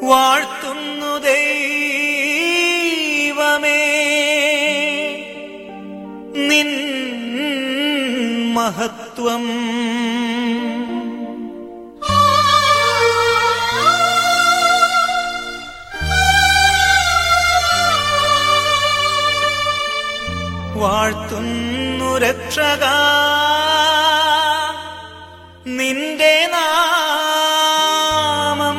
വാഴ്ത്തുന്നു ദൈവമേ നിൻ മഹത്വം. വാഴ്ത്തുന്നു രക്ഷകാ നിന്റെ നാമം.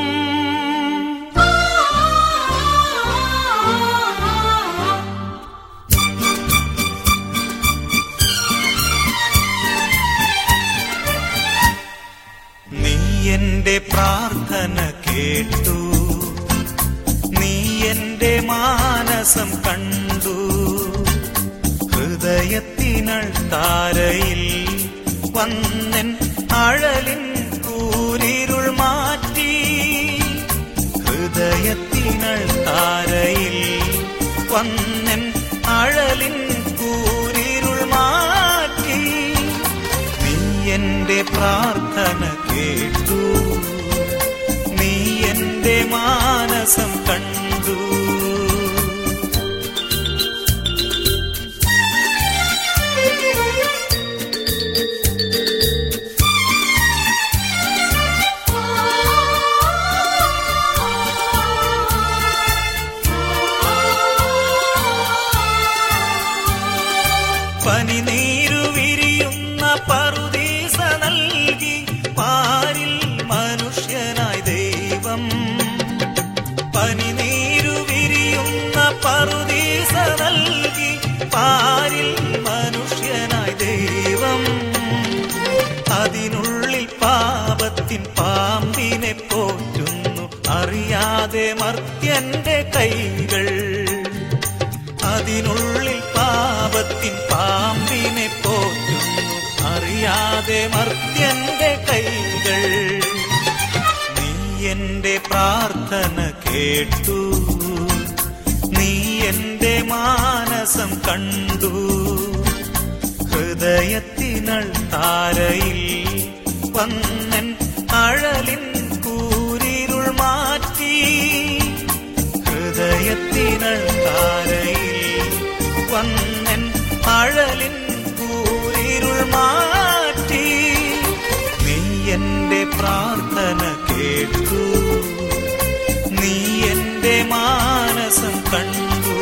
നീ എന്റെ പ്രാർത്ഥന കേട്ടു, നീ എന്റെ മാനസം കണ്ടു. ഹൃദയത്തിനൾ താരയിൽ വന്നൻ അഴലിൻ കൂരിരുൾ മാറ്റി. ഹൃദയത്തിനൾ താരയിൽ വന്നൻ അഴലിൻ കൂരിരുൾ മാറ്റി. നീ എന്റെ പ്രാർത്ഥന കേട്ടു, നീ എന്റെ മാനസം കണ്ടു. പനിനീരു വിരിയുന്ന പറുദീസ നൽകി പാരിൽ മനുഷ്യനായി ദൈവം. പനിനീരു വിരിയുന്ന പറുദീസ നൽകി പാരിൽ മനുഷ്യനായി ദൈവം. അതിനുള്ളിൽ പാപത്തിൻ പാമ്പിനെ പോറ്റുന്നു അറിയാതെ മർത്യന്റെ കൈകൾ. അതിനുള്ളിൽ പാപത്തിൻ പാമ്പിനെ പോറ്റുന്നു അറിയാതെ മർത്യന്റെ കൈകൾ. നീ എന്റെ പ്രാർത്ഥന കേട്ടു, നീ എന്റെ മാനസം കണ്ടു. ഹൃദയത്തിനൾ താരയിൽ വന്നൻ അഴലിൻ കൂരിരുൾ മാറ്റി. ഹൃദയത്തിനൾ താരയിൽ വന്നൻ അഴലിൻ കൂരിരുൾ മാറ്റി. നീ എന്റെ പ്രാർത്ഥന കേട്ടു, നീ എന്റെ മാനസം കണ്ടു.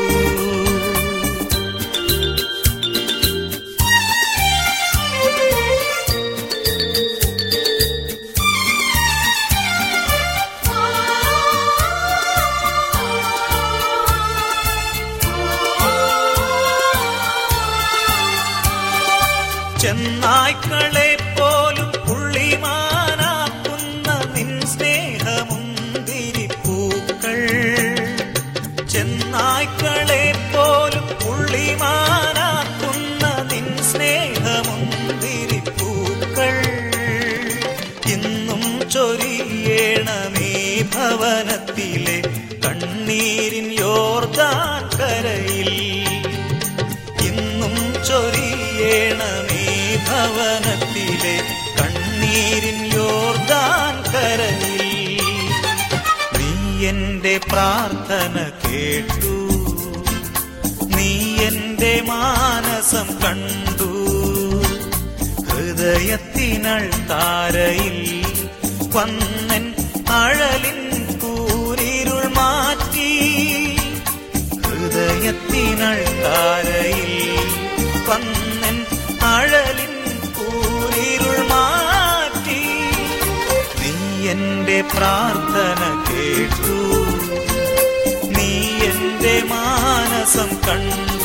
ചെന്നായ്ക്കളെ പോലും പുള്ളിമാനാക്കുന്ന നിൻ സ്നേഹമുന്തിരിപ്പൂക്കൾ. ചെന്നായ്ക്കളെ പോലും പുള്ളിമാനാക്കുന്ന നിൻ സ്നേഹമുന്തിരിപ്പൂക്കൾ. ഇന്നും ചൊരിയണമേ ഭവനത്തിലെ കണ്ണീരിൻ യോർദാൻ കരയിൽ. ഇന്നും ചൊരിയണമേ ഭവനത്തിലെ കണ്ണീരിൻ യോർദാൻ കരയിൽ. നീ എന്റെ പ്രാർത്ഥന കേട്ടു, നീ എന്റെ മാനസം കണ്ടു. ഹൃദയത്തിനൾ താരയിൽ വന്നൻ അഴലിൻ കൂരിരുൾ മാറ്റി. ഹൃദയത്തിനൾ താരയിൽ വന്നൻ അഴലിൻ കൂരിരുൾ മാറ്റി. നീ എന്റെ പ്രാർത്ഥന കേട്ടു, നീ എന്റെ മാനസം കണ്ടു.